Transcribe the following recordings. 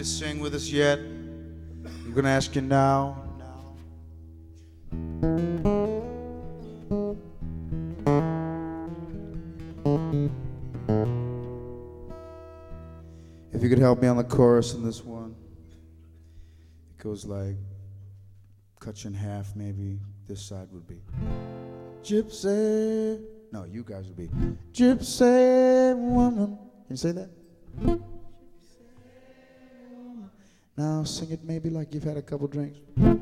Sing with us yet? I'm gonna ask you now. If you could help me on the chorus in this one. It goes like, cut you in half maybe. This side would be Gypsy. No, you guys would be Gypsy woman. Can you say that? Now sing it maybe like you've had a couple drinks.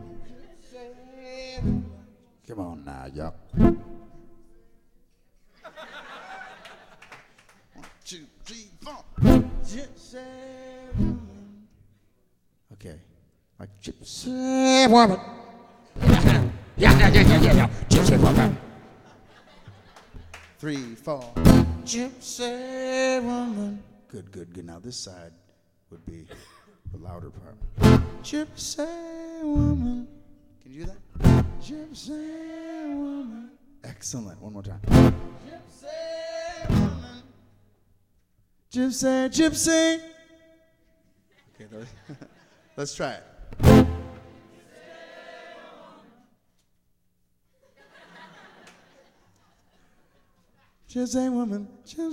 Come on now, y'all. 1, 2, 3, 4. Gypsy woman. Okay, like Gypsy woman. Yeah. Gypsy woman. 3, 4. Gypsy woman. Good. Now this side would be the louder part. Gypsy woman. Can you do that? Gypsy woman. Excellent. One more time. Gypsy woman. Gypsy. Okay, let's try it. Gypsy woman.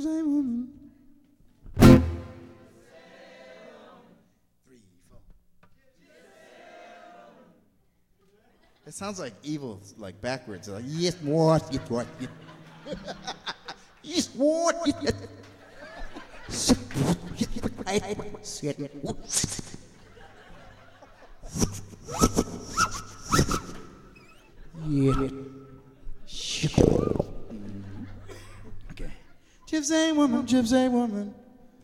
It sounds like evil, like backwards. Like, yes, what? Yes, what? Okay. Gypsy woman.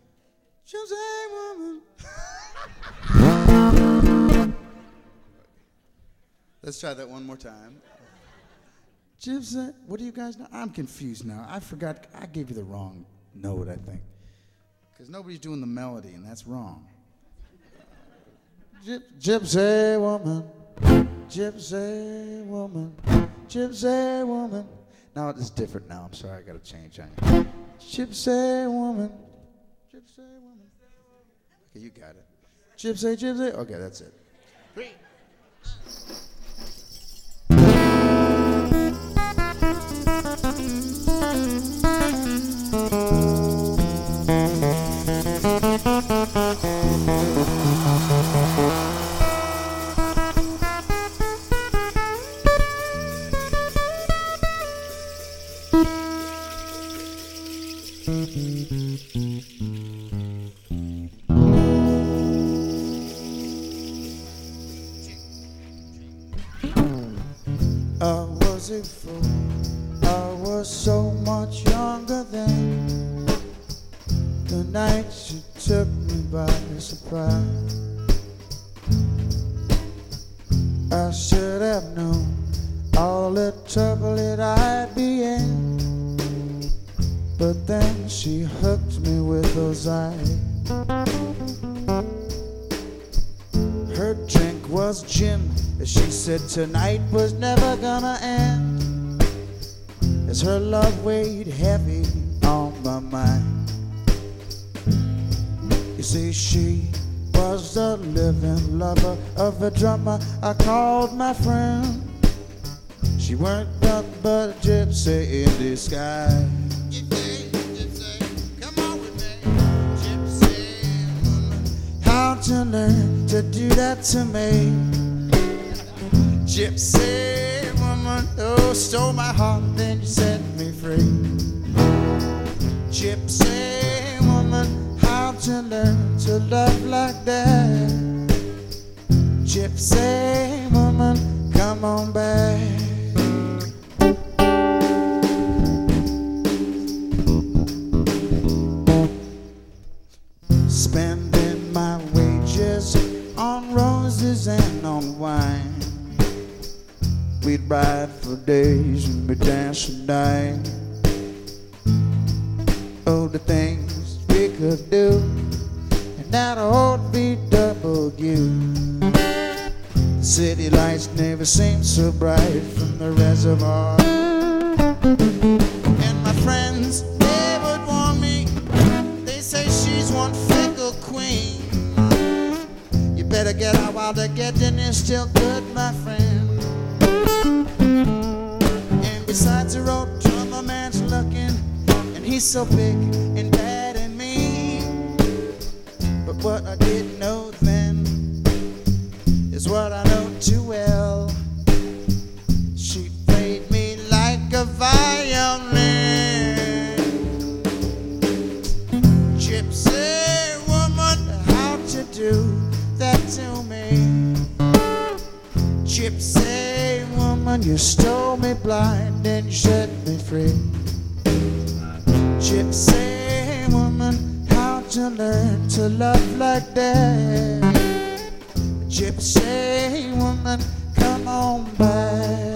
Let's try that one more time. Gypsy, what do you guys know? I'm confused now. I forgot. I gave you the wrong note, I think. Because nobody's doing the melody, and that's wrong. Gypsy woman. Now it's different now. I'm sorry, I got to change on you. Gypsy woman. Okay, you got it. Gypsy. Okay, that's it. 3. I was a fool. I was so much younger then. The night she took me by surprise. I should have known all the trouble that I'd be in. But then she hooked me with those eyes. Her drink was gin. She said tonight was never gonna end, as her love weighed heavy on my mind. You see, she was the living lover of a drummer I called my friend. She weren't nothing but a gypsy in disguise. Gypsy, come on with me. Gypsy woman, how'd you learn to do that to me? Gypsy woman, oh, stole my heart, then you set me free. Gypsy woman, how'd you learn to love like that? Gypsy woman, come on back. Spending my wages on roses and on wine. We'd ride for days and be dancing night. Oh, the things we could do, and that old VW. City lights never seemed so bright from the reservoir. And my friends, they would warn me. They say she's one fickle queen. better get out while the getting is still good, my friend. And besides the road, drummer man's looking, and he's so big and bad and mean. But what I didn't know then is what I know too well. She played me like a violin. Gypsy woman, how'd you do that to me? Gypsy woman, you stole me blind and you set me free. Gypsy woman, how'd you learn to love like that? Gypsy woman, come on back.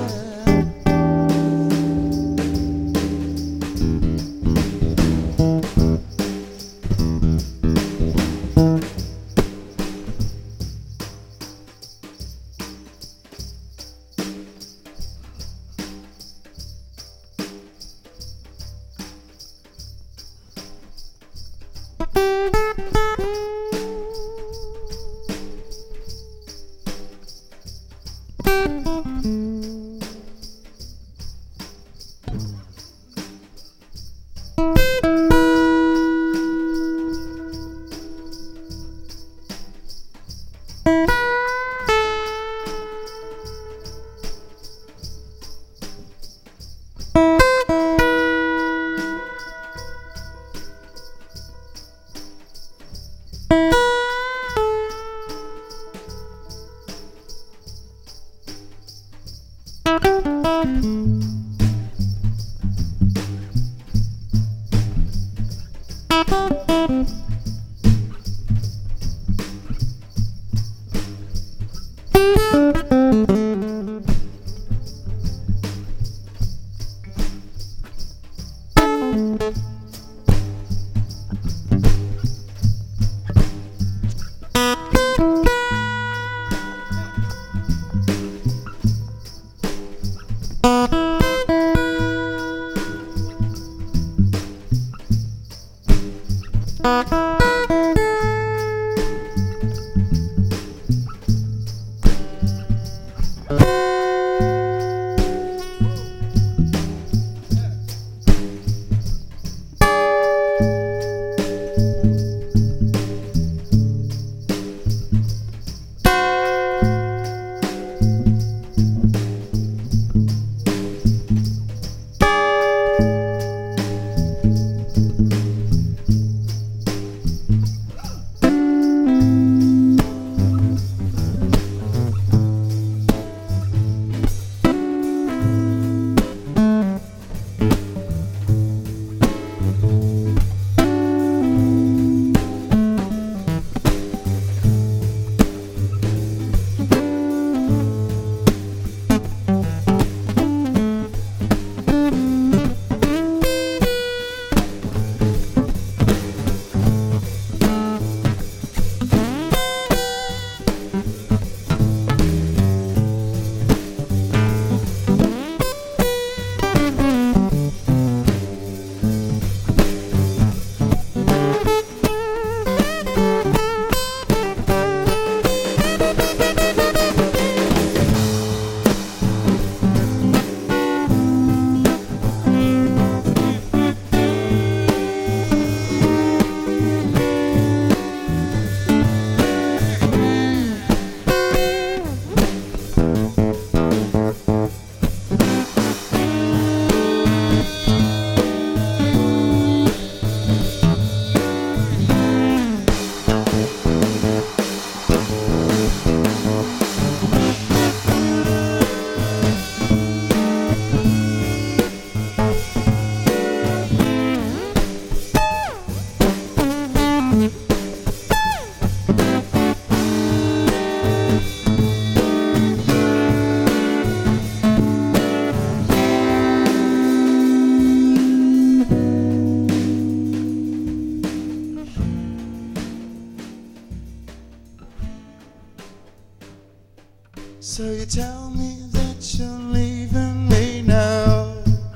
So you tell me that you're leaving me now,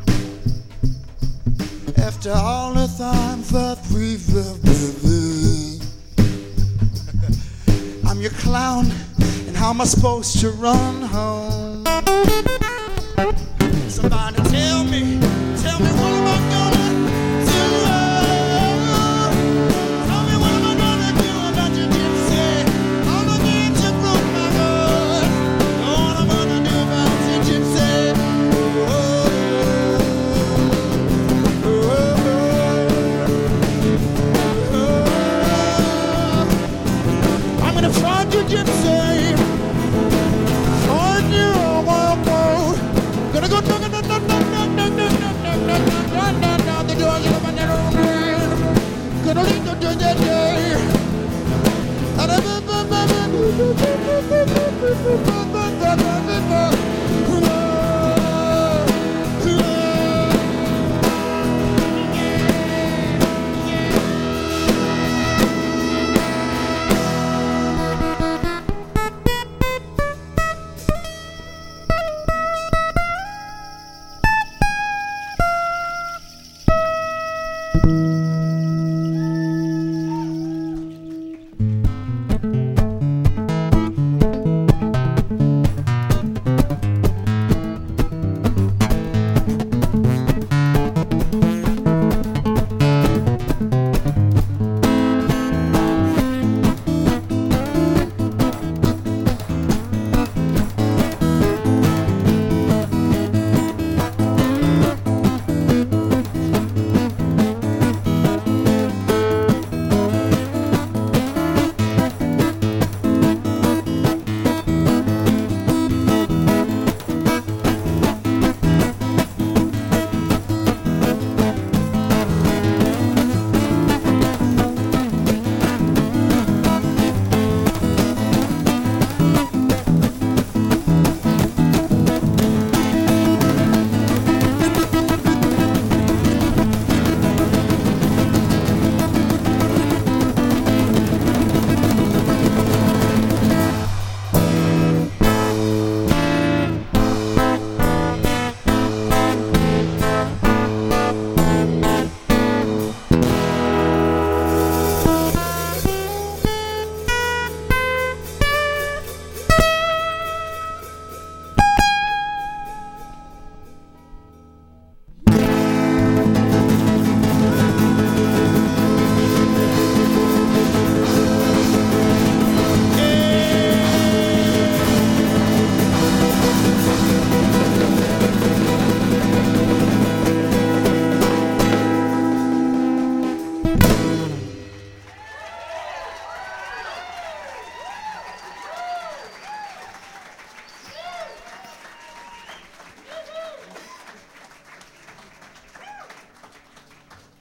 after all the time that we've lived. I'm your clown, and how am I supposed to run home? Somebody tell me what am I gonna do? Tell me what am I gonna do about your gypsy? All the kids you broke my heart. What am I gonna do about your gypsy? I'm gonna find your gypsy. Find you a wild road. Gonna go down the doors of my narrow lane. Gonna lead you to that day.